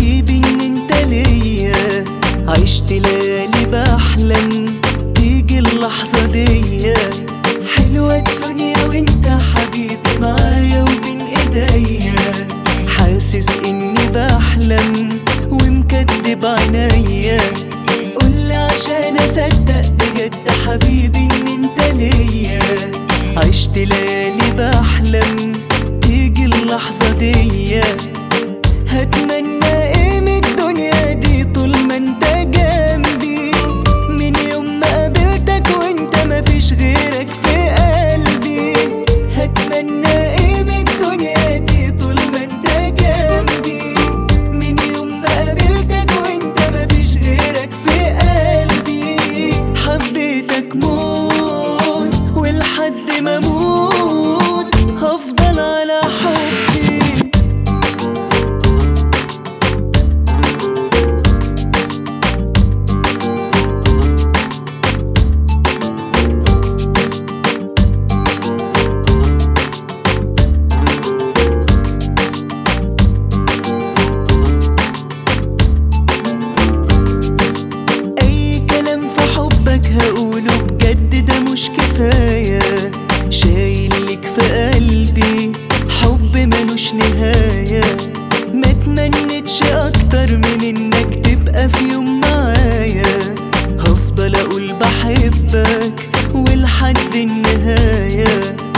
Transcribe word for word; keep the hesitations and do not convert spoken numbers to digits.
حبيبي ان انت ليا، عشت ليالي بحلم تيجي اللحظة دي. حلوة الدنيا وانت حبيبي معايا وبين ايديا، حاسس اني بحلم ومكدب عينيا. قولي عشان اصدق بجد حبيبي ان انت ليا، عشت ليالي بحلم تيجي اللحظة دي. هتمنى ايه من الدنيا دي طول ما انت جنبي، من يوم ما قابلتك وانت مفيش غيرك في قلبي. هتمنى ايه من الدنيا دي طول ما انت جنبي، من يوم ما قابلتك وانت مفيش غيرك في قلبي. حبيتك موت ولحد ما اموت هفضل على حبي. هقوله بجد ده مش كفاية، شايلك في قلبي حب ملوش نهاية. ما تمنتش اكتر من انك تبقى في يوم معايا، هفضل اقول بحبك ولحد النهاية.